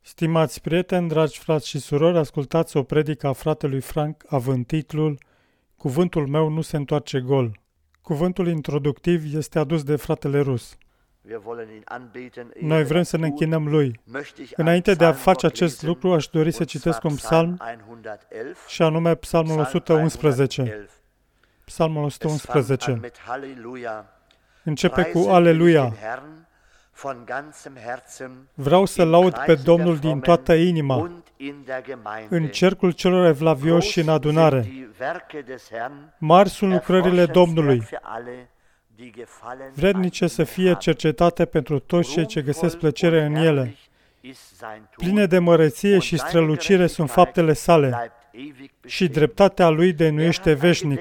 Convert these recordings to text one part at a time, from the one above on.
Stimați prieteni, dragi frați și surori, ascultați o predică a fratelui Frank având titlul Cuvântul meu nu se întoarce gol. Cuvântul introductiv este adus de fratele Rus. Noi vrem să ne închinăm lui. Înainte de a face acest lucru, aș dori să citesc un psalm, și anume Psalmul 111. Psalmul 111 începe cu Aleluia. Vreau să laud pe Domnul din toată inima, în cercul celor evlavioși și în adunare. Mari sunt lucrările Domnului, vrednice să fie cercetate pentru toți cei ce găsesc plăcere în ele. Pline de măreție și strălucire sunt faptele sale, și dreptatea lui dăinuiește veșnic.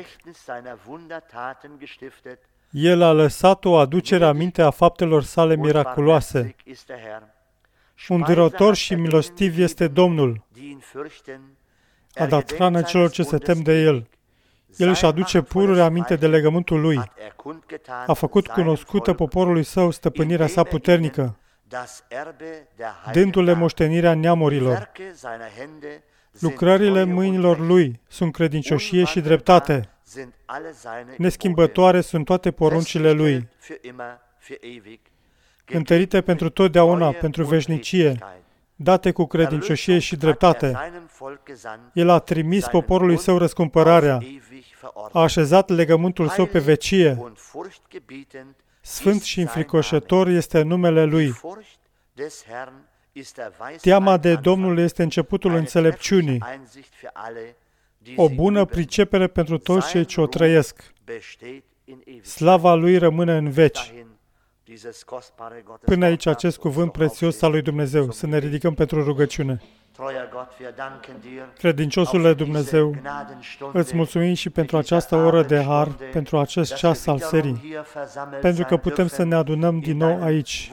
El a lăsat o aducere aminte a faptelor sale miraculoase. Îndurător și milostiv este Domnul. A dat hrană celor ce se tem de El. El își aduce pururi aminte de legământul Lui. A făcut cunoscută poporului Său stăpânirea Sa puternică, dându-le moștenirea neamurilor. Lucrările mâinilor Lui sunt credincioșie și dreptate. Neschimbătoare sunt toate poruncile Lui, întărite pentru totdeauna, pentru veșnicie, date cu credincioșie și dreptate. El a trimis poporului Său răscumpărarea, a așezat legământul Său pe vecie. Sfânt și înfricoșător este numele Lui. Teama de Domnul este începutul înțelepciunii, o bună pricepere pentru toți cei ce o trăiesc. Slava Lui rămâne în veci. Până aici acest cuvânt prețios al lui Dumnezeu. Să ne ridicăm pentru rugăciune. Credinciosule Dumnezeu, îți mulțumim și pentru această oră de har, pentru acest ceas al serii, pentru că putem să ne adunăm din nou aici,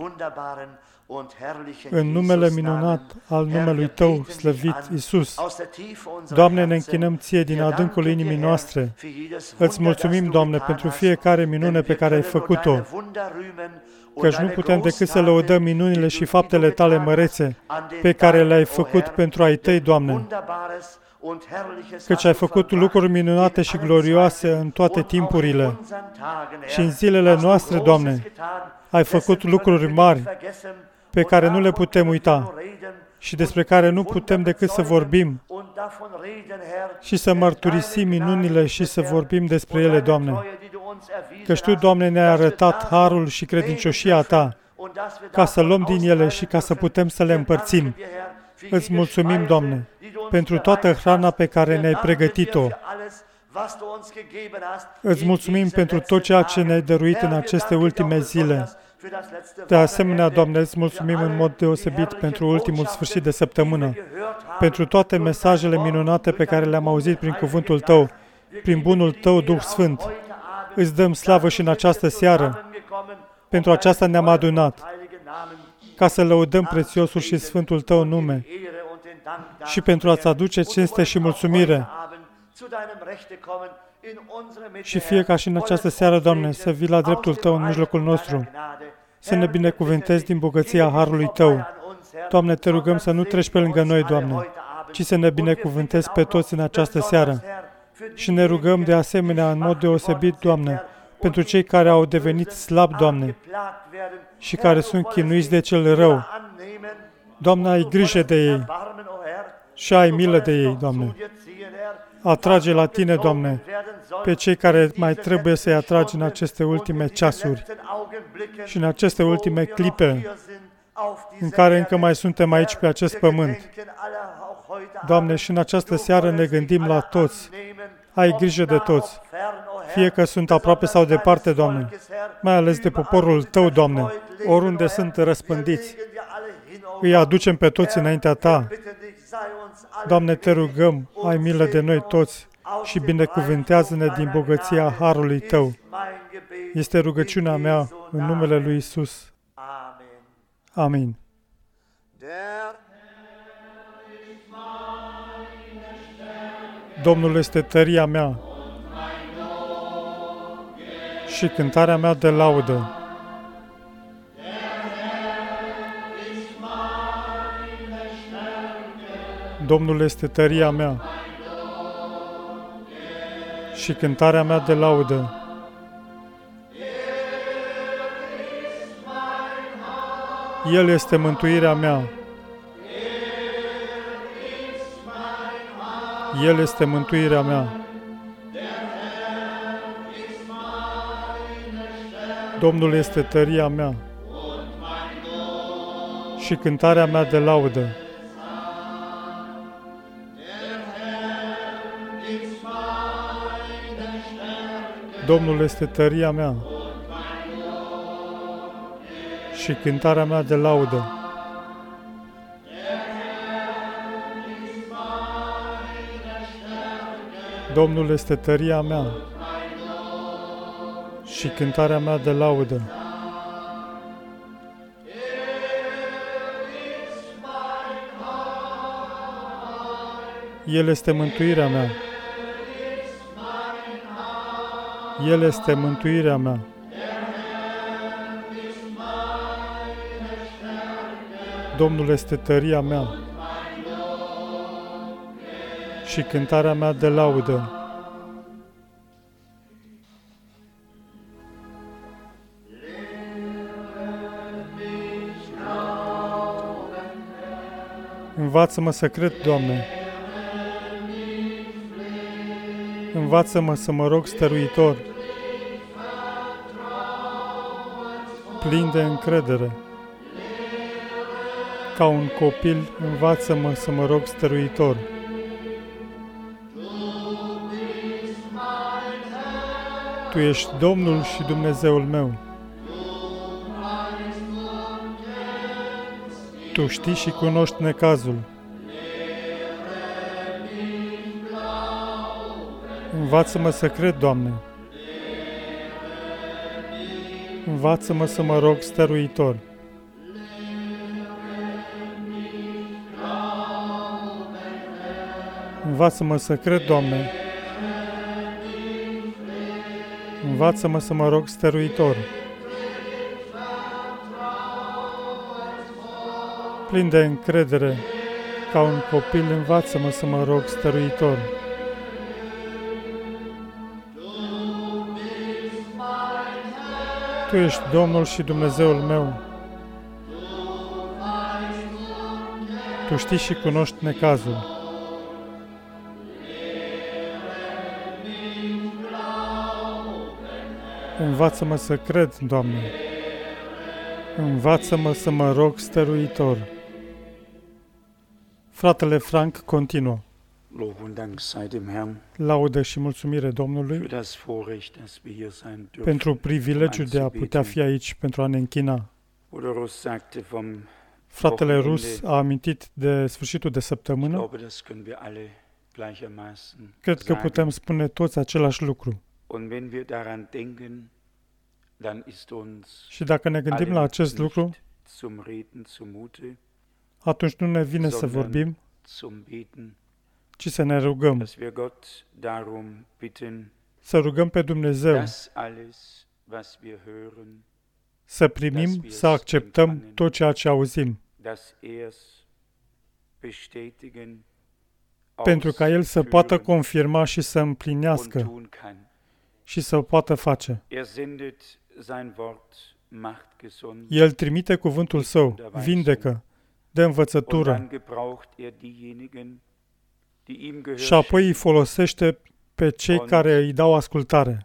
în numele minunat al numelui Tău, slăvit, Iisus. Doamne, ne închinăm Ție din adâncul inimii noastre. Îți mulțumim, Doamne, pentru fiecare minune pe care ai făcut-o, căci nu putem decât să lăudăm minunile și faptele Tale mărețe pe care le-ai făcut pentru ai Tăi, Doamne, căci ai făcut lucruri minunate și glorioase în toate timpurile. Și în zilele noastre, Doamne, ai făcut lucruri mari pe care nu le putem uita și despre care nu putem decât să vorbim și să mărturisim minunile și să vorbim despre ele, Doamne. Căci Tu, Doamne, ne-ai arătat harul și credincioșia Ta, ca să luăm din ele și ca să putem să le împărțim. Îți mulțumim, Doamne, pentru toată hrana pe care ne-ai pregătit-o. Îți mulțumim pentru tot ceea ce ne-ai dăruit în aceste ultime zile. De asemenea, Doamne, îți mulțumim în mod deosebit pentru ultimul sfârșit de săptămână, pentru toate mesajele minunate pe care le-am auzit prin cuvântul Tău, prin bunul Tău, Duh Sfânt. Îți dăm slavă și în această seară. Pentru aceasta ne-am adunat, ca să lăudăm prețiosul și sfântul Tău nume și pentru a-ți aduce cinste și mulțumire. Și fie ca și în această seară, Doamne, să vii la dreptul Tău în mijlocul nostru, să ne binecuvântezi din bogăția harului Tău. Doamne, Te rugăm să nu treci pe lângă noi, Doamne, ci să ne binecuvântezi pe toți în această seară. Și ne rugăm de asemenea, în mod deosebit, Doamne, pentru cei care au devenit slabi, Doamne, și care sunt chinuiți de cel rău. Doamne, ai grijă de ei și ai milă de ei, Doamne. Atrage la Tine, Doamne, pe cei care mai trebuie să-i atragi în aceste ultime ceasuri și în aceste ultime clipe în care încă mai suntem aici pe acest pământ. Doamne, și în această seară ne gândim la toți. Ai grijă de toți, fie că sunt aproape sau departe, Doamne, mai ales de poporul Tău, Doamne, oriunde sunt răspândiți. Îi aducem pe toți înaintea Ta. Doamne, Te rugăm, ai milă de noi toți și binecuvântează-ne din bogăția harului Tău. Este rugăciunea mea în numele lui Iisus. Amin. Domnul este tăria mea și cântarea mea de laudă. Domnul este tăria mea și cântarea mea de laudă. El este mântuirea mea. El este mântuirea mea. Domnul este tăria mea și cântarea mea de laudă. Domnul este tăria mea și cântarea mea de laudă. Domnul este tăria mea și cântarea mea de laudă. El este mântuirea mea. El este mântuirea mea. Domnul este tăria mea și cântarea mea de laudă. Învață-mă să cred, Doamne. Învață-mă să mă rog stăruitor, plin de încredere. Ca un copil, învață-mă să mă rog stăruitor. Tu ești Domnul și Dumnezeul meu. Tu știi și cunoști necazul. Învață-mă să cred, Doamne. Învață-mă să mă rog stăruitor. Învață-mă să cred, Doamne. Învață-mă să mă rog stăruitor. Plin de încredere, ca un copil, învață-mă să mă rog stăruitor. Tu ești Domnul și Dumnezeul meu. Tu știi și cunoști necazul. Învață-mă să cred, Doamne. Învață-mă să mă rog stăruitor. Fratele Frank continuă. Laudă și mulțumire Domnului pentru privilegiul de a putea fi aici pentru a ne închina. Fratele Rus a amintit de sfârșitul de săptămână. Cred că putem spune toți același lucru. Și dacă ne gândim la acest lucru, atunci nu ne vine să vorbim, ci să ne rugăm. Să rugăm pe Dumnezeu să primim, să acceptăm tot ceea ce auzim, pentru ca El să poată confirma și să împlinească și să o poată face. El trimite cuvântul Său, vindecă, dă învățătură și apoi îi folosește pe cei care îi dau ascultare.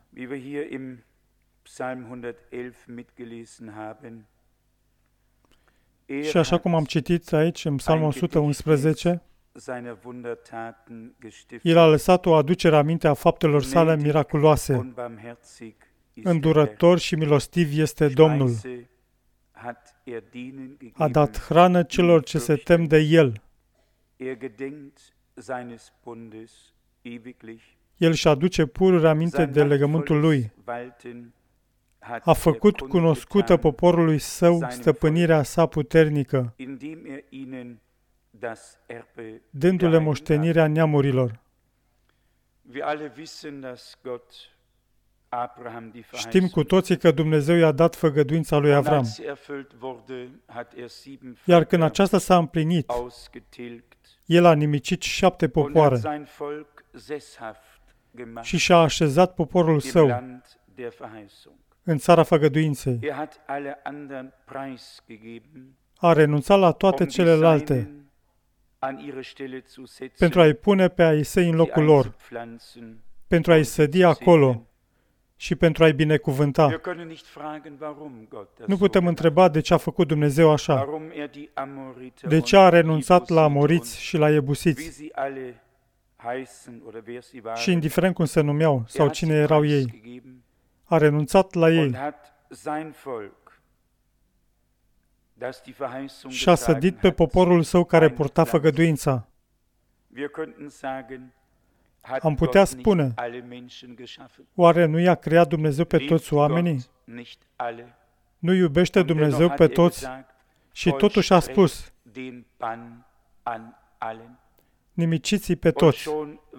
Și așa cum am citit aici în Psalmul 111, El a lăsat o aducere aminte a faptelor sale miraculoase. Îndurător și milostiv este Domnul. A dat hrană celor ce se tem de El. El își aduce pururi aminte de legământul Lui. A făcut cunoscută poporului Său stăpânirea Sa puternică, dându-le moștenirea neamurilor. Știm cu toții că Dumnezeu i-a dat făgăduința lui Avram. Iar când aceasta s-a împlinit, El a nimicit 7 popoare și și-a așezat poporul său în țara făgăduinței. A renunțat la toate celelalte pentru a-i pune pe ai săi în locul lor, pentru a-i sădi acolo și pentru a-i binecuvânta. Nu putem întreba de ce a făcut Dumnezeu așa, de ce a renunțat la amoriți și la iebusiți și indiferent cum se numeau sau cine erau ei, a renunțat la ei și a sădit pe poporul său care purta făgăduința. Am putea spune, oare nu i-a creat Dumnezeu pe toți oamenii? Nu iubește Dumnezeu pe toți? Și totuși a spus, nimiciți-i pe toți.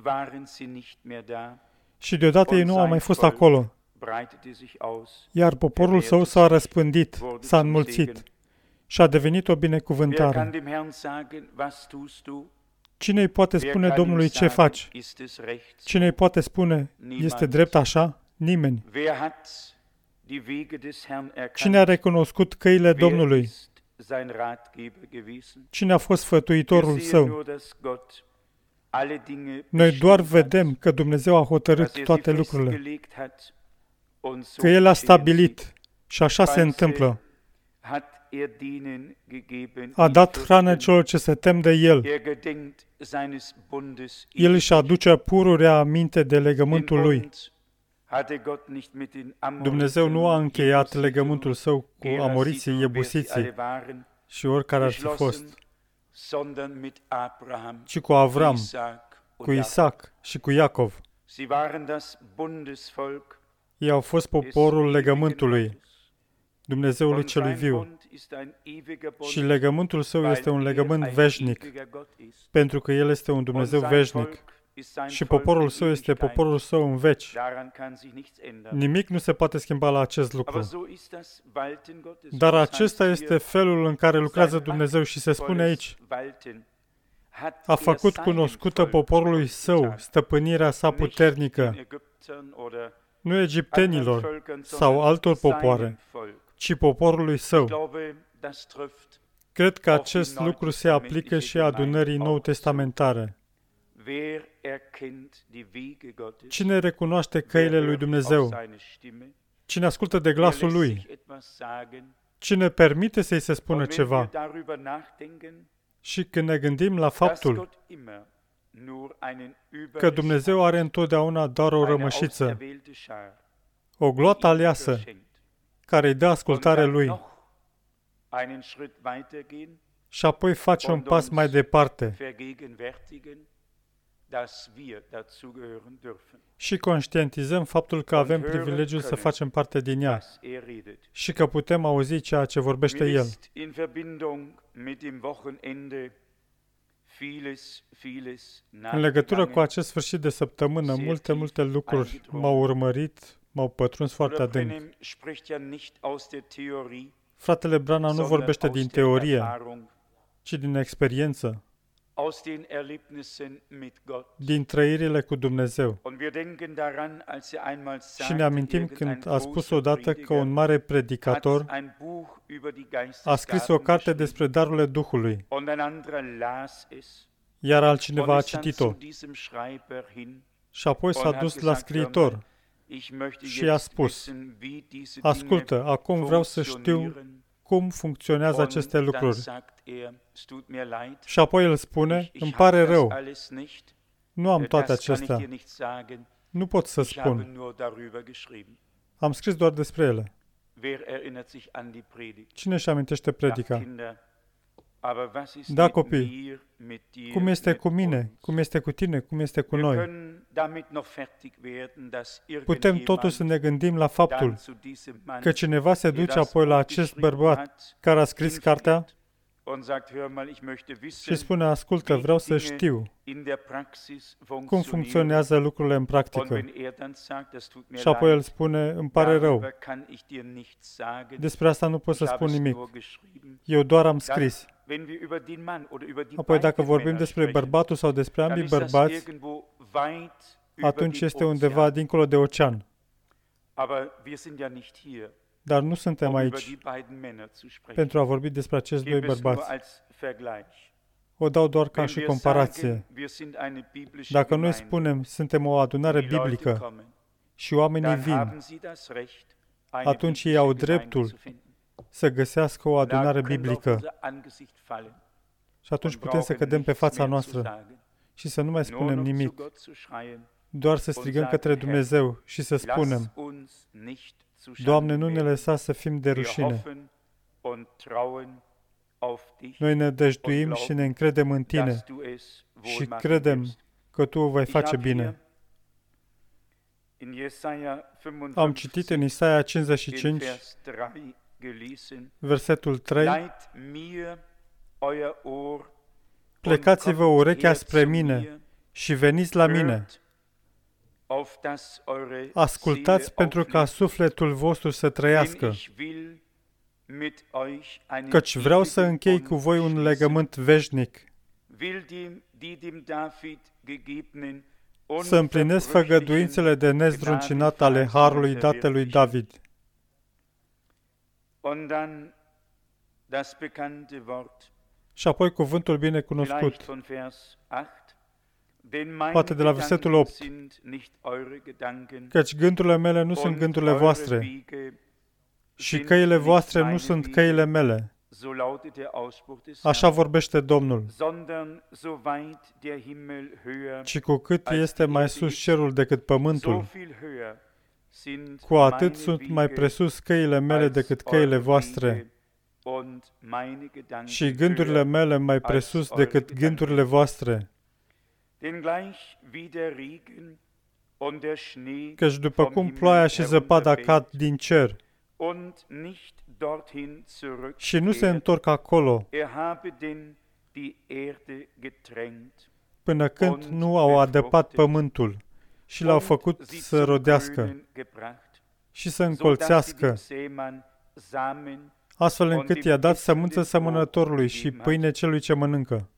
Și deodată ei nu au mai fost acolo. Iar poporul său s-a răspândit, s-a înmulțit și a devenit o binecuvântare. Cine îi poate spune Domnului ce faci? Cine îi poate spune, este drept așa? Nimeni. Cine a recunoscut căile Domnului? Cine a fost sfătuitorul său? Noi doar vedem că Dumnezeu a hotărât toate lucrurile, că El a stabilit și așa se întâmplă. A dat hrană celor ce se tem de El. El își aduce pururea aminte de legământul Lui. Dumnezeu nu a încheiat legământul Său cu amoriții, iebusiții și oricare ar fi fost, ci cu Avram, cu Isaac și cu Iacov. Ei au fost poporul legământului, Dumnezeului celui viu. Și legământul Său este un legământ veșnic, pentru că El este un Dumnezeu veșnic. Și poporul Său este poporul Său în veci. Nimic nu se poate schimba la acest lucru. Dar acesta este felul în care lucrează Dumnezeu și se spune aici, a făcut cunoscută poporului Său stăpânirea Sa puternică, nu egiptenilor sau altor popoare, ci poporului Său. Cred că acest lucru se aplică și adunării nou-testamentare. Cine recunoaște căile lui Dumnezeu? Cine ascultă de glasul Lui? Cine permite să-i se spună ceva? Și când ne gândim la faptul că Dumnezeu are întotdeauna doar o rămășiță, o gloată aleasă, care îi dă ascultare Lui, și apoi face un pas mai departe și conștientizăm faptul că avem privilegiul să facem parte din ea și că putem auzi ceea ce vorbește El. În legătură cu acest sfârșit de săptămână, multe lucruri m-au urmărit, m-au pătruns foarte adânc. Fratele Branham nu vorbește din teorie, ci din experiență, din trăirile cu Dumnezeu. Și ne amintim când a spus odată că un mare predicator a scris o carte despre darurile Duhului, iar altcineva a citit-o. Și apoi s-a dus la scriitor și i-a spus, ascultă, acum vreau să știu cum funcționează aceste lucruri. Și apoi el spune, îmi pare rău, nu am toate acestea, nu pot să spun. Am scris doar despre ele. Cine își amintește predica? Da, copii, cum este cu mine, cum este cu tine, cum este cu noi? Putem totuși să ne gândim la faptul că cineva se duce apoi la acest bărbat care a scris cartea și spune, ascultă, vreau să știu cum funcționează lucrurile în practică. Și apoi el spune, îmi pare rău, despre asta nu pot să spun nimic, eu doar am scris. Apoi dacă vorbim despre bărbatul sau despre ambii bărbați, atunci este undeva dincolo de ocean. Dar nu suntem aici pentru a vorbi despre acești doi bărbați. O dau doar ca și comparație. Dacă noi spunem, suntem o adunare biblică și oamenii vin, atunci ei au dreptul să găsească o adunare biblică. Și atunci putem să cădem pe fața noastră și să nu mai spunem nimic, doar să strigăm către Dumnezeu și să spunem, Doamne, nu ne lăsa să fim de rușine. Noi ne dăjduim și ne încredem în Tine și credem că Tu o vei face bine. Am citit în Isaia 55, versetul 3, plecați-vă urechea spre mine și veniți la mine. Ascultați pentru ca sufletul vostru să trăiască, căci vreau să închei cu voi un legământ veșnic, să împlinesc făgăduințele de nezdruncinat ale harului date lui David. Și apoi cuvântul bine cunoscut, poate de la versetul 8, căci gândurile mele nu sunt gândurile voastre și căile voastre nu sunt căile mele. Așa vorbește Domnul. Ci cu cât este mai sus cerul decât pământul, cu atât sunt mai presus căile mele decât căile voastre și gândurile mele mai presus decât gândurile voastre. Căci după cum ploaia și zăpada cad din cer și nu se întorc acolo până când nu au adăpat pământul și l-au făcut să rodească și să încolțească, astfel încât i-a dat sămânță sămănătorului și pâine celui ce mănâncă.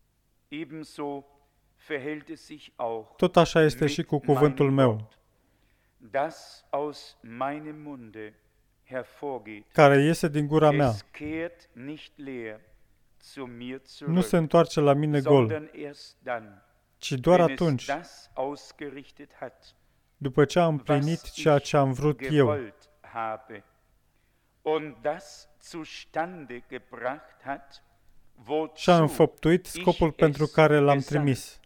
Tot așa este și cu cuvântul meu, care iese din gura mea. Nu se întoarce la mine gol, ci doar atunci, după ce am împlinit ceea ce am vrut eu și am înfăptuit scopul pentru care l-am trimis.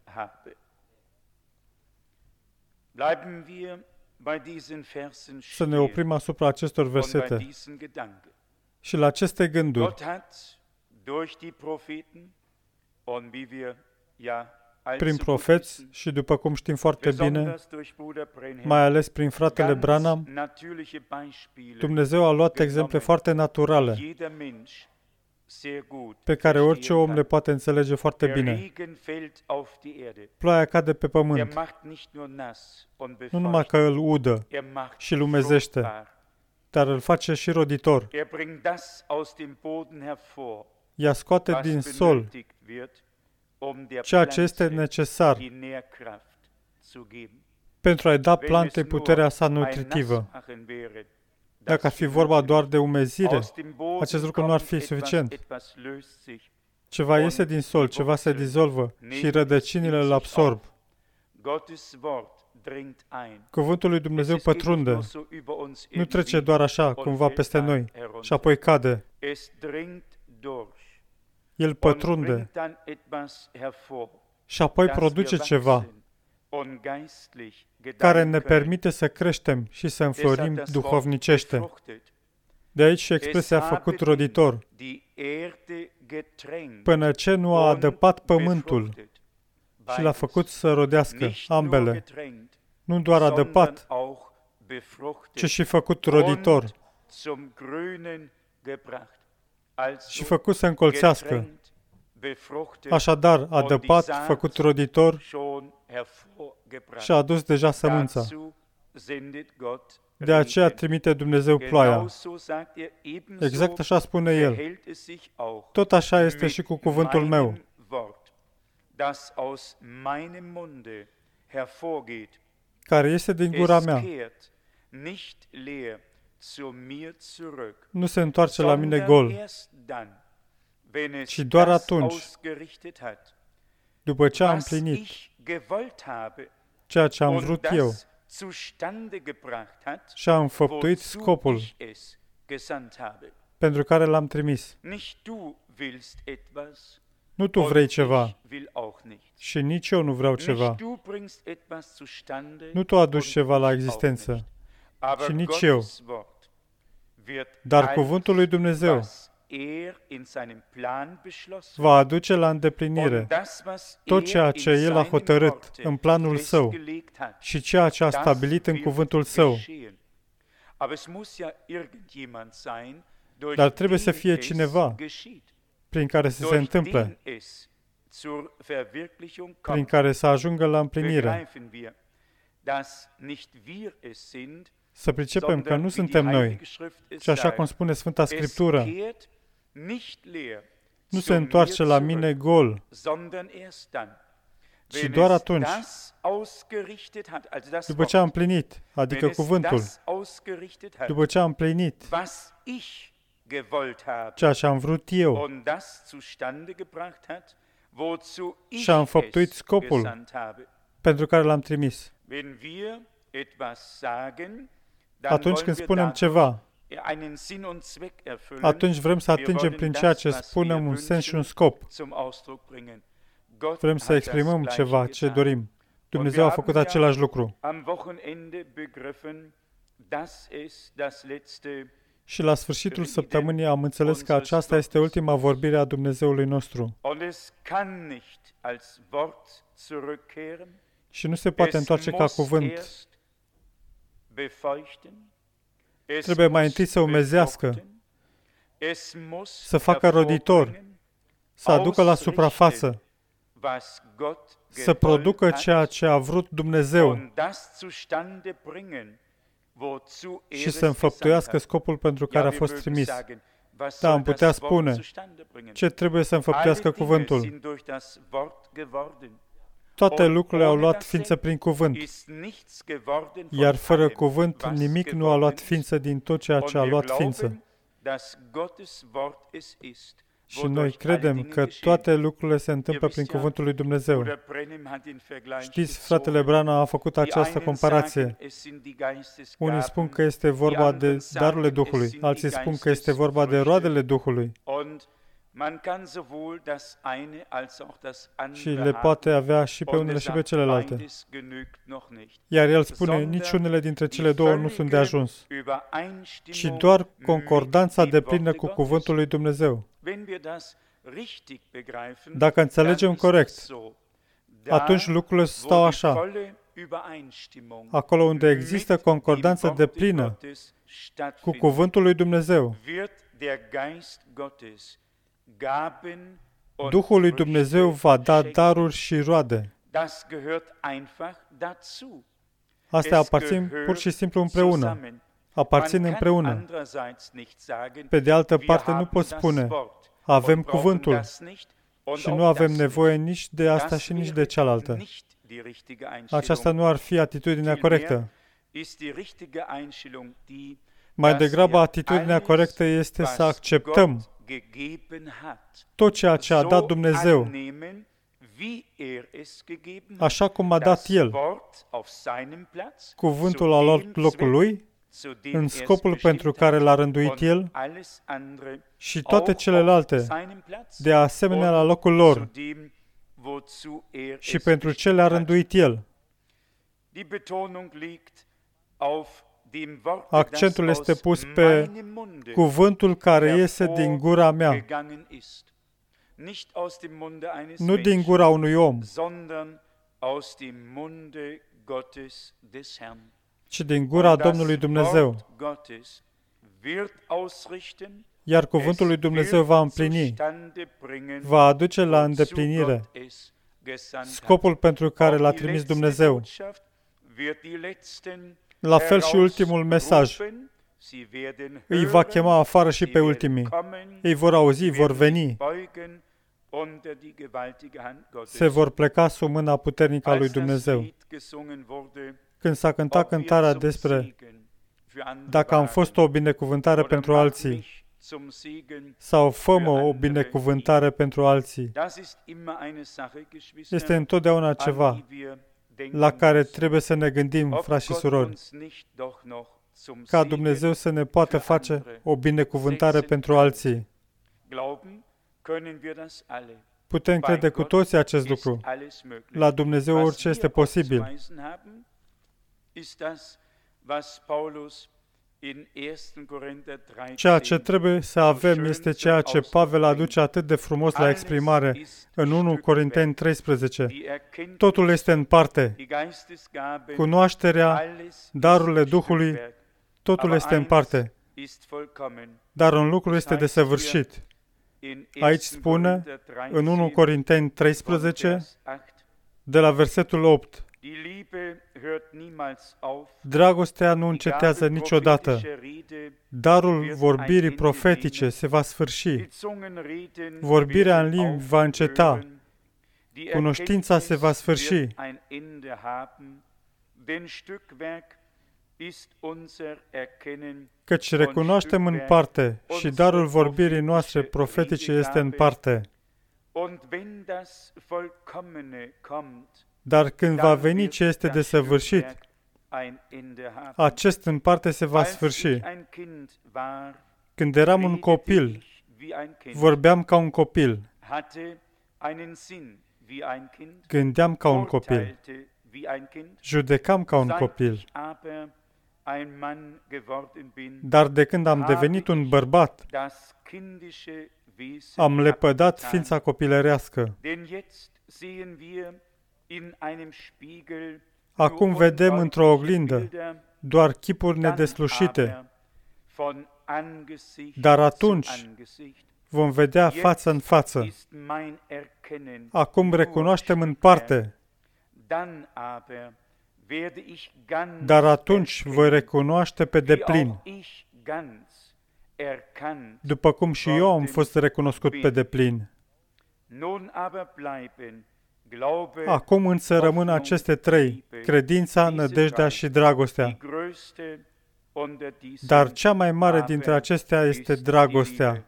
Să ne oprim asupra acestor versete și la aceste gânduri. Prin profeți și, după cum știm foarte bine, mai ales prin fratele Branham, Dumnezeu a luat exemple foarte naturale, pe care orice om le poate înțelege foarte bine. Ploaia cade pe pământ, nu numai că îl udă și îl umezește, dar îl face și roditor. Ea scoate din sol ceea ce este necesar pentru a-i da plantei puterea sa nutritivă. Dacă ar fi vorba doar de umezire, acest lucru nu ar fi suficient. Ceva iese din sol, ceva se dizolvă și rădăcinile îl absorb. Cuvântul lui Dumnezeu pătrunde, nu trece doar așa, cumva peste noi, și apoi cade. El pătrunde și apoi produce ceva care ne permite să creștem și să înflorim duhovnicește. De aici și expresia făcut roditor, până ce nu a adăpat pământul și l-a făcut să rodească ambele, nu doar adăpat, ci și făcut roditor și făcut să încolțească Așadar, adăpat, făcut roditor și a adus deja sămânța. De aceea trimite Dumnezeu ploaia. Exact așa spune El. Tot așa este și cu cuvântul meu, care este din gura mea. Nu se întoarce la mine gol, ci doar atunci, după ce am împlinit ceea ce am vrut eu și am înfăptuit scopul pentru care l-am trimis. Nu tu vrei ceva și nici eu nu vreau ceva. Nu tu aduci ceva la existență și nici eu. Dar cuvântul lui Dumnezeu va aduce la îndeplinire tot ceea ce El a hotărât în planul Său și ceea ce a stabilit în cuvântul Său. Dar trebuie să fie cineva prin care să se întâmple, prin care să ajungă la împlinire. Să pricepem că nu suntem noi, ci așa cum spune Sfânta Scriptură, nu se întoarce la mine gol, ci doar atunci, după ce am împlinit, adică cuvântul, după ce am împlinit ceea ce am vrut eu și am făptuit scopul pentru care l-am trimis. Atunci când spunem ceva, atunci vrem să atingem prin ceea ce spunem un sens și un scop. Vrem să exprimăm ceva ce dorim. Dumnezeu a făcut același lucru. Și la sfârșitul săptămânii am înțeles că aceasta este ultima vorbire a Dumnezeului nostru. Și nu se poate întoarce ca cuvânt. Trebuie mai întâi să umezească, să facă roditor, să aducă la suprafață, să producă ceea ce a vrut Dumnezeu și să înfăptuiască scopul pentru care a fost trimis. Da, am putea spune, ce trebuie să înfăptuiască cuvântul? Toate lucrurile au luat ființă prin cuvânt, iar fără cuvânt nimic nu a luat ființă din tot ceea ce a luat ființă. Și noi credem că toate lucrurile se întâmplă prin cuvântul lui Dumnezeu. Știți, fratele Branham a făcut această comparație. Unii spun că este vorba de darurile Duhului, alții spun că este vorba de roadele Duhului. Și le poate avea și pe unele și pe celelalte. Iar el spune, nici unele dintre cele două nu sunt de ajuns, ci doar concordanța deplină cu cuvântul lui Dumnezeu. Dacă înțelegem corect, atunci lucrurile stau așa. Acolo unde există concordanță deplină cu cuvântul lui Dumnezeu, Duhul lui Dumnezeu va da daruri și roade. Astea aparțin pur și simplu împreună. Aparțin împreună. Pe de altă parte, nu poți spune, avem cuvântul și nu avem nevoie nici de asta și nici de cealaltă. Aceasta nu ar fi atitudinea corectă. Mai degrabă, atitudinea corectă este să acceptăm tot ceea ce a dat Dumnezeu, așa cum a dat El. Cuvântul a luat locul Lui, în scopul pentru care l-a rânduit El, și toate celelalte, de asemenea la locul lor, și pentru ce le-a rânduit El. Accentul este pus pe cuvântul care iese din gura mea, nu din gura unui om, ci din gura Domnului Dumnezeu. iar cuvântul lui Dumnezeu va împlini, va aduce la îndeplinire scopul pentru care l-a trimis Dumnezeu. La fel și ultimul mesaj. Îi va chema afară și pe ultimii. Ei vor auzi, vor veni. Se vor pleca sub mâna puternică a lui Dumnezeu. Când s-a cântat cântarea despre dacă am fost o binecuvântare pentru alții sau fă-mă o binecuvântare pentru alții, este întotdeauna ceva la care trebuie să ne gândim, frați și surori, ca Dumnezeu să ne poată face o binecuvântare pentru alții. Putem crede cu toții acest lucru. La Dumnezeu orice este posibil. Ceea ce trebuie să avem este ceea ce Pavel aduce atât de frumos la exprimare în 1 Corinteni 13. Totul este în parte. Cunoașterea, darurile Duhului, totul este în parte. Dar un lucru este desăvârșit. Aici spune, în 1 Corinteni 13, de la versetul 8, dragostea nu încetează niciodată. Darul vorbirii profetice se va sfârși. Vorbirea în limbi va înceta. Cunoștința se va sfârși. Căci recunoaștem în parte și darul vorbirii noastre profetice este în parte. Dar când va veni ce este desăvârșit, acest în parte se va sfârși. Când eram un copil, vorbeam ca un copil, gândeam ca un copil, judecam ca un copil. Dar de când am devenit un bărbat, am lepădat ființa copilărească. Acum vedem într-o oglindă doar chipuri nedeslușite, dar atunci vom vedea față în față. Acum recunoaștem în parte, dar atunci voi recunoaște pe deplin, după cum și eu am fost recunoscut pe deplin. Acum însă rămân aceste trei, credința, nădejdea și dragostea. Dar cea mai mare dintre acestea este dragostea.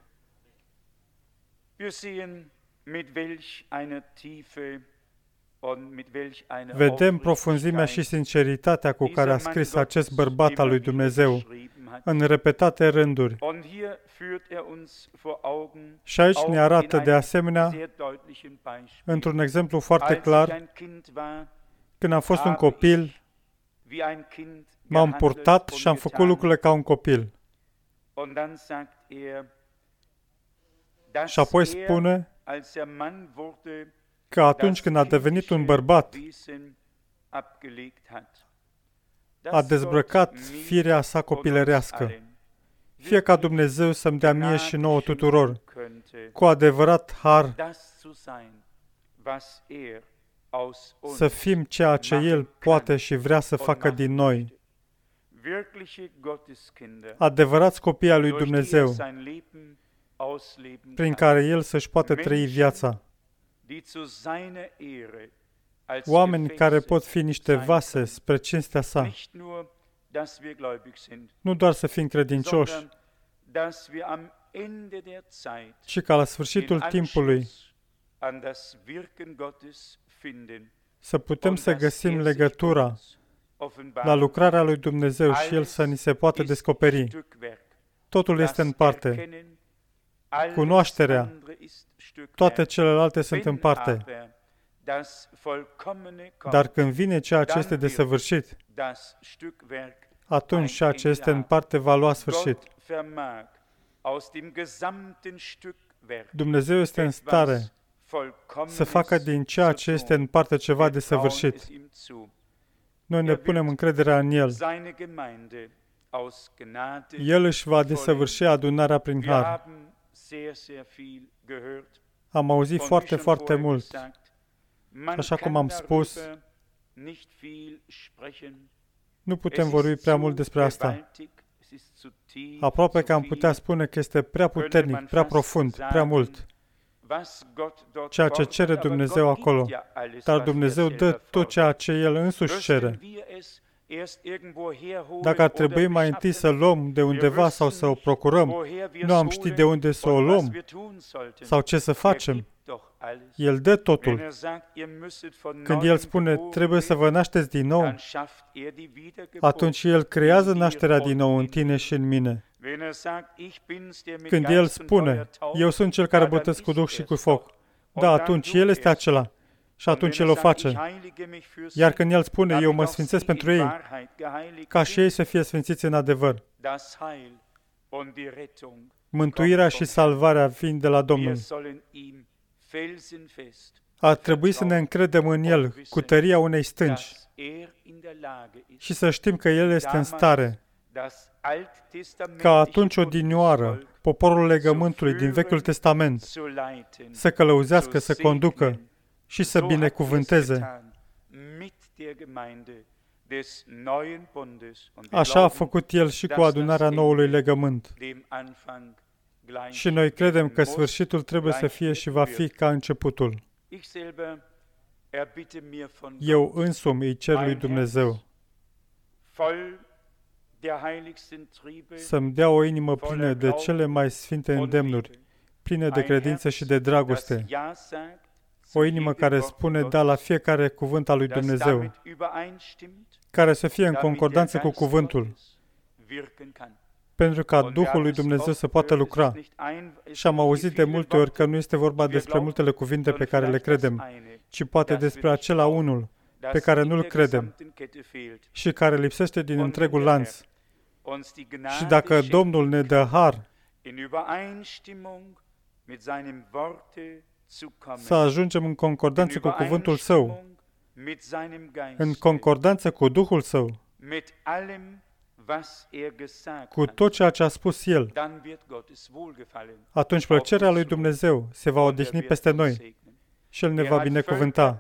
Vedem profunzimea și sinceritatea cu care a scris acest bărbat al lui Dumnezeu în repetate rânduri. Și aici ne arată de asemenea, într-un exemplu foarte clar, când am fost un copil, m-am purtat și am făcut lucrurile ca un copil. Și apoi spune că atunci când a devenit un bărbat, a dezbrăcat firea sa copilărească. Fie ca Dumnezeu să-mi dea mie și nouă tuturor, cu adevărat har, să fim ceea ce El poate și vrea să facă din noi. Adevărați copii al lui Dumnezeu, prin care El să-și poată trăi viața. Oameni care pot fi niște vase spre cinstea sa. Nu doar să fim credincioși, ci ca la sfârșitul timpului să putem să găsim legătura la lucrarea lui Dumnezeu și El să ni se poată descoperi. Totul este în parte. Cunoașterea, toate celelalte sunt în parte. Dar când vine ceea ce este desăvârșit, atunci ceea ce este în parte va lua sfârșit. Dumnezeu este în stare să facă din ceea ce este în parte ceva desăvârșit. Noi ne punem încrederea în El. El își va desăvârși adunarea prin har. Am auzit foarte, foarte mult. Așa cum am spus, nu putem vorbi prea mult despre asta. Aproape că am putea spune că este prea puternic, prea profund, prea mult ceea ce cere Dumnezeu acolo. Dar Dumnezeu dă tot ceea ce El însuși cere. Dacă ar trebui mai întâi să luăm de undeva sau să o procurăm, nu am ști de unde să o luăm sau ce să facem. El dă totul. Când El spune, trebuie să vă nașteți din nou, atunci El creează nașterea din nou în tine și în mine. Când El spune, eu sunt Cel care botez cu Duh și cu foc, da, atunci El este acela. Și atunci El o face. Iar când El spune, eu mă sfințesc pentru ei, ca și ei să fie sfințiți în adevăr. Mântuirea și salvarea vin de la Domnul. Ar trebui să ne încredem în El cu tăria unei stânci și să știm că El este în stare ca atunci odinioară poporul legământului din Vechiul Testament să călăuzească, să conducă și să binecuvânteze. Așa a făcut El și cu adunarea noului legământ. Și noi credem că sfârșitul trebuie să fie și va fi ca începutul. Eu însumi îi cer lui Dumnezeu să-mi dea o inimă plină de cele mai sfinte îndemnuri, plină de credință și de dragoste. O inimă care spune da la fiecare cuvânt al lui Dumnezeu, care să fie în concordanță cu cuvântul, pentru ca Duhul lui Dumnezeu să poată lucra. Și am auzit de multe ori că nu este vorba despre multele cuvinte pe care le credem, ci poate despre acela unul pe care nu-l credem și care lipsește din întregul lanț. Și dacă Domnul ne dă har să ajungem în concordanță cu cuvântul Său, în concordanță cu Duhul Său, cu tot ceea ce a spus El, atunci plăcerea lui Dumnezeu se va odihni peste noi și El ne va binecuvânta.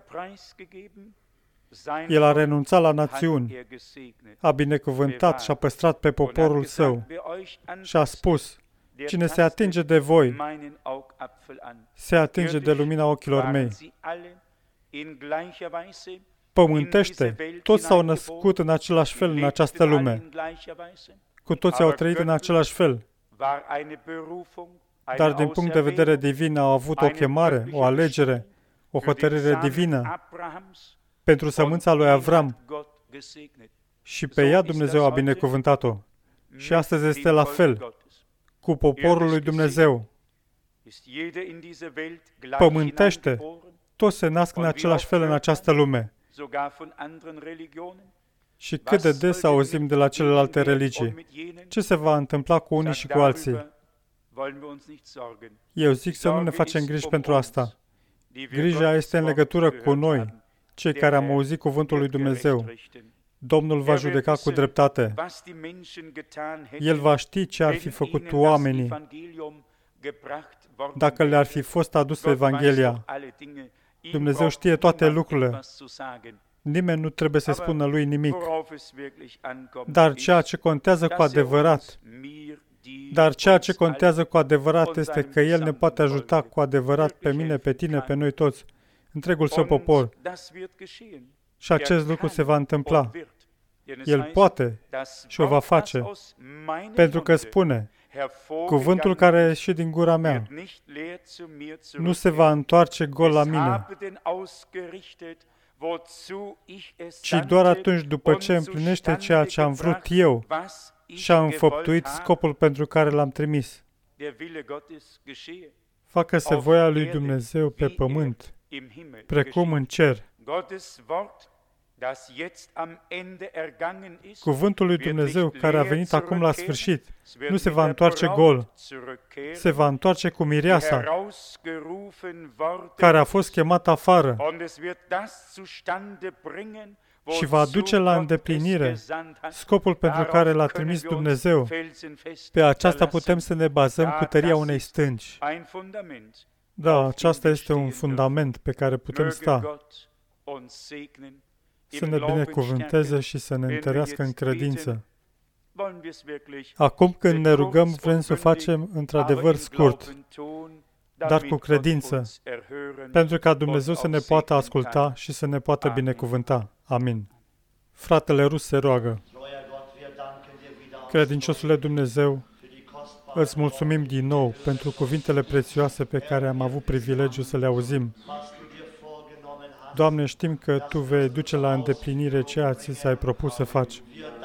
El a renunțat la națiuni, a binecuvântat și a păstrat pe poporul Său și a spus, cine se atinge de voi, se atinge de lumina ochilor mei. Pământește, toți s-au născut în același fel în această lume. Cu toți au trăit în același fel. Dar din punct de vedere divin au avut o chemare, o alegere, o hotărâre divină pentru sămânța lui Avram. Și pe ea Dumnezeu a binecuvântat-o. Și astăzi este la fel cu poporul lui Dumnezeu. Pământește, toți se nasc în același fel în această lume. Și cât de des auzim de la celelalte religii, ce se va întâmpla cu unii și cu alții? Eu zic să nu ne facem griji pentru asta. Grija este în legătură cu noi, cei care am auzit cuvântul lui Dumnezeu. Domnul va judeca cu dreptate. El va ști ce ar fi făcut oamenii dacă le-ar fi fost adusă Evanghelia. Dumnezeu știe toate lucrurile. Nimeni nu trebuie să spună lui nimic. Dar ceea ce contează cu adevărat este că El ne poate ajuta cu adevărat pe mine, pe tine, pe noi toți, întregul Său popor. Și acest lucru se va întâmpla. El poate și o va face, pentru că spune, cuvântul care a ieșit din gura mea nu se va întoarce gol la mine, ci doar atunci după ce împlinește ceea ce am vrut eu și a înfăptuit scopul pentru care l-am trimis. Facă-se voia lui Dumnezeu pe pământ, precum în cer. Cuvântul lui Dumnezeu, care a venit acum la sfârșit, nu se va întoarce gol, se va întoarce cu mireasa, care a fost chemată afară și va duce la îndeplinire scopul pentru care l-a trimis Dumnezeu. Pe aceasta putem să ne bazăm cu tăria unei stânci. Da, aceasta este un fundament pe care putem sta. Să ne binecuvânteze și să ne întărească în credință. Acum când ne rugăm, vrem să o facem într-adevăr scurt, dar cu credință, pentru ca Dumnezeu să ne poată asculta și să ne poată binecuvânta. Amin. Fratele rus se roagă. Credinciosule Dumnezeu, îți mulțumim din nou pentru cuvintele prețioase pe care am avut privilegiul să le auzim. Doamne, știm că Tu vei duce la îndeplinire ceea ce ți-ai propus să faci.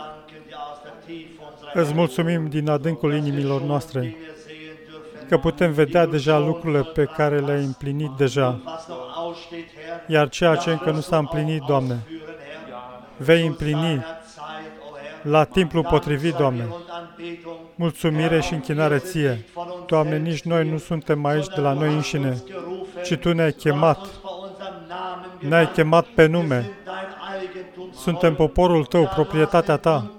Îți mulțumim din adâncul inimilor noastre că putem vedea deja lucrurile pe care le-ai împlinit deja. Iar ceea ce încă nu s-a împlinit, Doamne, vei împlini la timpul potrivit, Doamne. Mulțumire și închinare Ție. Doamne, nici noi nu suntem aici de la noi înșine, ci Tu ne-ai chemat. Ne-ai chemat pe nume. Suntem poporul Tău, proprietatea Ta.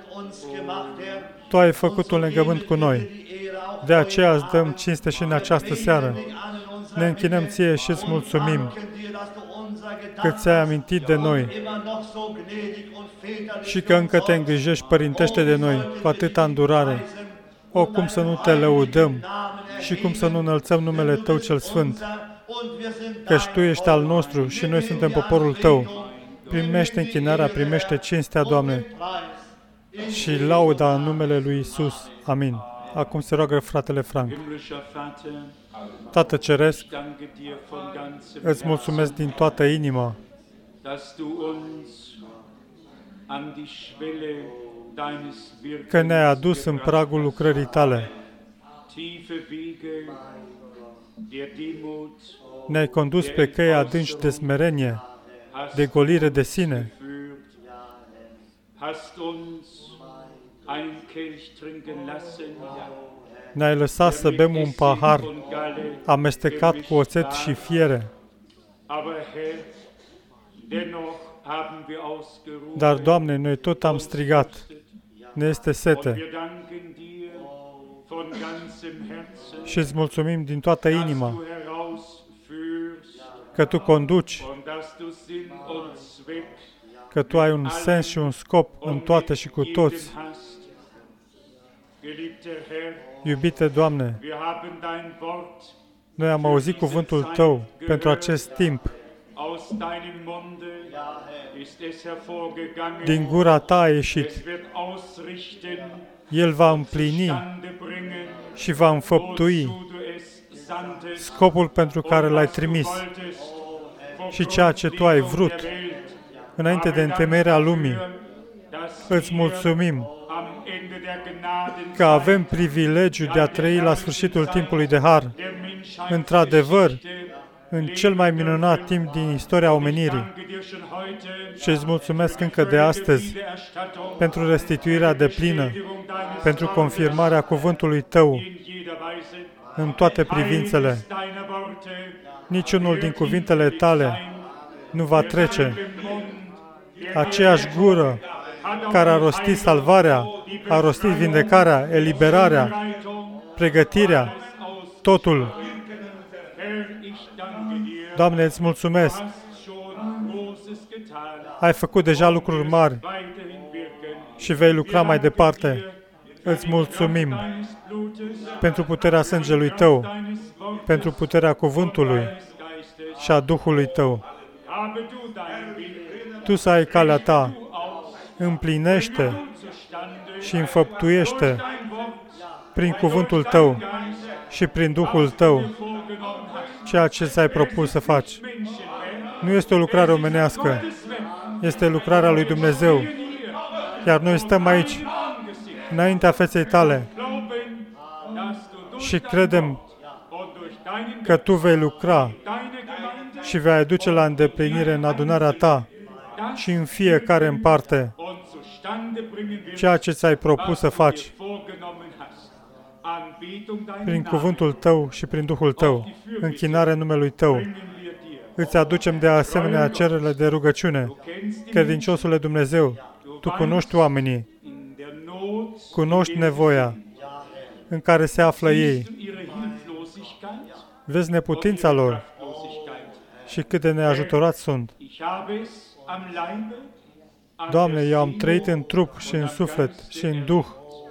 Tu ai făcut un legământ cu noi. De aceea îți dăm cinste și în această seară. Ne închinăm Ție și îți mulțumim că ți-ai amintit de noi și că încă te îngrijești părintește de noi cu atâta îndurare. O, cum să nu te lăudăm și cum să nu înălțăm numele Tău cel Sfânt, căci Tu ești al nostru și noi suntem poporul Tău. Primește închinarea, primește cinstea, Doamne, și lauda în numele lui Iisus. Amin. Acum se roagă fratele Frank. Tată Ceresc, îți mulțumesc din toată inima că ne-ai adus în pragul lucrării Tale. Ne-ai condus pe căi adânci de smerenie, de golire de sine. Ne-ai lăsat să bem un pahar amestecat cu oțet și fiere. Dar, Doamne, noi tot am strigat. Ne este sete. Și îți mulțumim din toată inima că Tu conduci, că Tu ai un sens și un scop în toate și cu toți. Iubite Doamne, noi am auzit cuvântul Tău pentru acest timp. Din gura Ta a ieșit. El va împlini și va înfăptui scopul pentru care L-ai trimis și ceea ce Tu ai vrut înainte de întemeierea lumii. Îți mulțumim că avem privilegiul de a trăi la sfârșitul timpului de har, într-adevăr, în cel mai minunat timp din istoria omenirii. Și îți mulțumesc încă de astăzi pentru restituirea deplină, pentru confirmarea cuvântului Tău în toate privințele. Niciunul din cuvintele Tale nu va trece. Aceeași gură care a rostit salvarea, a rostit vindecarea, eliberarea, pregătirea, totul. Doamne, îți mulțumesc. Ai făcut deja lucruri mari și vei lucra mai departe. Îți mulțumim pentru puterea sângelui Tău, pentru puterea cuvântului și a Duhului Tău. Tu să ai calea Ta, împlinește și înfăptuiește prin cuvântul Tău și prin Duhul Tău ceea ce ți-ai propus să faci. Nu este o lucrare omenească, este lucrarea lui Dumnezeu. Iar noi stăm aici, înaintea feței Tale și credem că Tu vei lucra și vei aduce la îndeplinire în adunarea Ta și în fiecare în parte ceea ce ți-ai propus să faci prin cuvântul Tău și prin Duhul Tău, închinarea numelui Tău. Îți aducem de asemenea cererile de rugăciune. Credinciosule Dumnezeu, Tu cunoști oamenii, cunoști nevoia în care se află ei. Vezi neputința lor și cât de neajutorați sunt. Doamne, eu am trăit în trup și în suflet și în duh.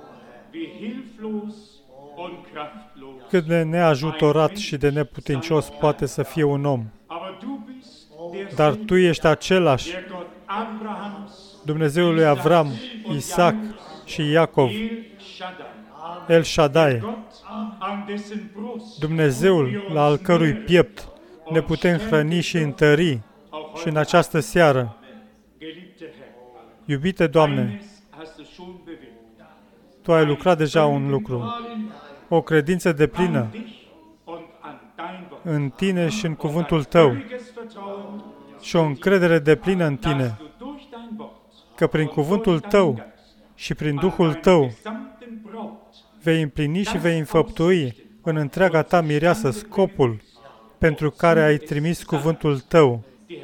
Cât de neajutorat și de neputincios poate să fie un om. Dar Tu ești același, Dumnezeul lui Avram, Isaac și Iacov, El Shaddai, Dumnezeul la al cărui piept ne putem hrăni și întări și în această seară. Iubite Doamne, Tu ai lucrat deja un lucru, o credință deplină în Tine și în cuvântul Tău și o încredere deplină în Tine, că prin cuvântul Tău și prin Duhul Tău vei împlini și vei înfăptui în întreaga Ta mireasă scopul pentru care ai trimis cuvântul Tău.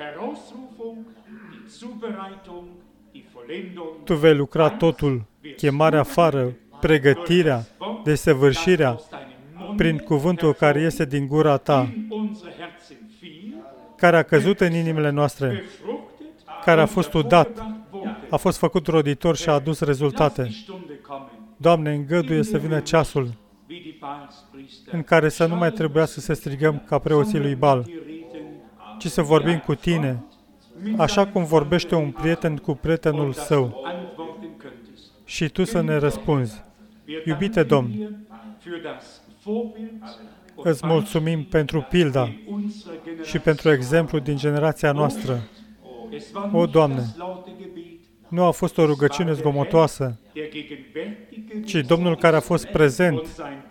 Tu vei lucra totul, chemarea afară, pregătirea, desăvârșirea, prin cuvântul care iese din gura Ta, care a căzut în inimile noastre, care a fost udat, a fost făcut roditor și a adus rezultate. Doamne, îngăduie să vină ceasul în care să nu mai trebuiască să strigăm ca preoții lui Bal, ci să vorbim cu Tine, așa cum vorbește un prieten cu prietenul său, și Tu să ne răspunzi. Iubite Domn, îți mulțumim pentru pilda și pentru exemplu din generația noastră. O, Doamne, nu a fost o rugăciune zgomotoasă, ci Domnul care a fost prezent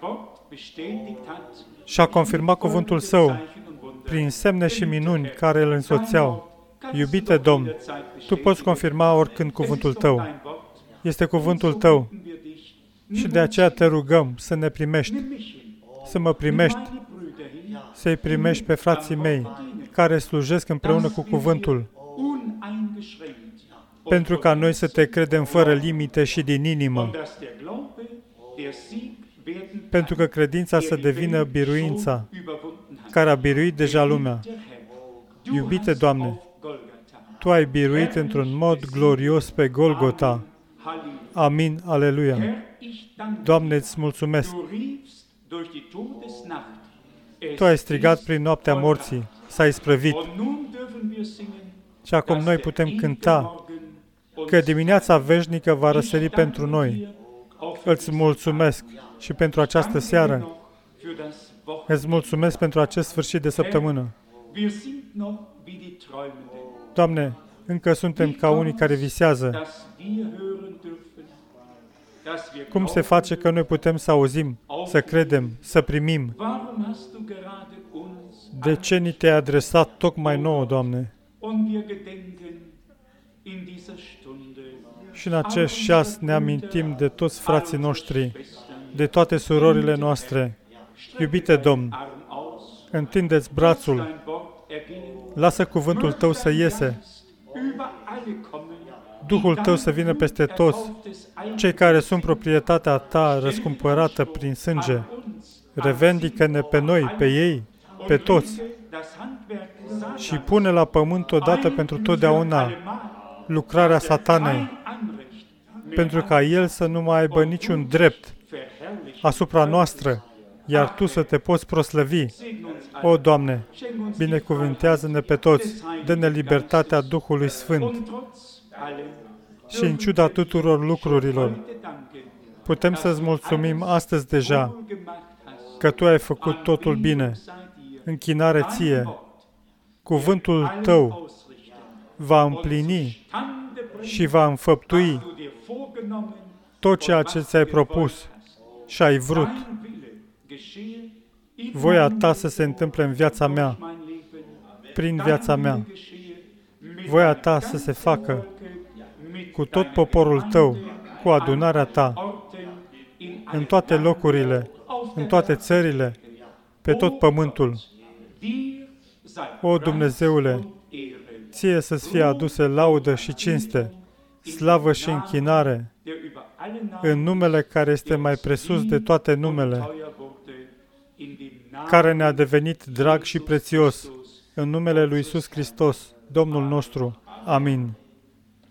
și a confirmat cuvântul Său prin semne și minuni care îl însoțeau. Iubite Domn, Tu poți confirma oricând cuvântul Tău. Este cuvântul Tău și de aceea Te rugăm să ne primești, să mă primești, să-i primești pe frații mei care slujesc împreună cu cuvântul, pentru ca noi să Te credem fără limite și din inimă, pentru că credința să devină biruința, care a biruit deja lumea. Iubite Doamne, Tu ai biruit într-un mod glorios pe Golgota. Amin, aleluia. Doamne, îți mulțumesc. Tu ai strigat prin noaptea morții, s-a isprăvit. Și acum noi putem cânta că dimineața veșnică va răsări pentru noi. Îți mulțumesc și pentru această seară. Îți mulțumesc pentru acest sfârșit de săptămână. Doamne, încă suntem ca unii care visează. Cum se face că noi putem să auzim, să credem, să primim? De ce ni Te-ai adresat tocmai nouă, Doamne? Și în acest ceas ne amintim de toți frații noștri, de toate surorile noastre. Iubite Domn, întindeți brațul, lasă cuvântul Tău să iese, Duhul Tău să vină peste toți, cei care sunt proprietatea Ta răscumpărată prin sânge. Revendică-ne pe noi, pe ei, pe toți și pune la pământ odată pentru totdeauna lucrarea Satanei, pentru ca el să nu mai aibă niciun drept asupra noastră, iar Tu să Te poți proslăvi. O, Doamne, binecuvântează-ne pe toți, dă-ne libertatea Duhului Sfânt. Și în ciuda tuturor lucrurilor, putem să-ți mulțumim astăzi deja că Tu ai făcut totul bine. Închinare Ție. Cuvântul Tău va împlini și va înfăptui tot ceea ce Ți-ai propus și ai vrut. Voia Ta să se întâmple în viața mea, prin viața mea. Voia Ta să se facă cu tot poporul Tău, cu adunarea Ta, în toate locurile, în toate țările, pe tot pământul. O Dumnezeule, Ție să-ți fie aduse laudă și cinste, slavă și închinare, în numele care este mai presus de toate numele, care ne-a devenit drag și prețios, în numele lui Iisus Hristos, Domnul nostru. Amin.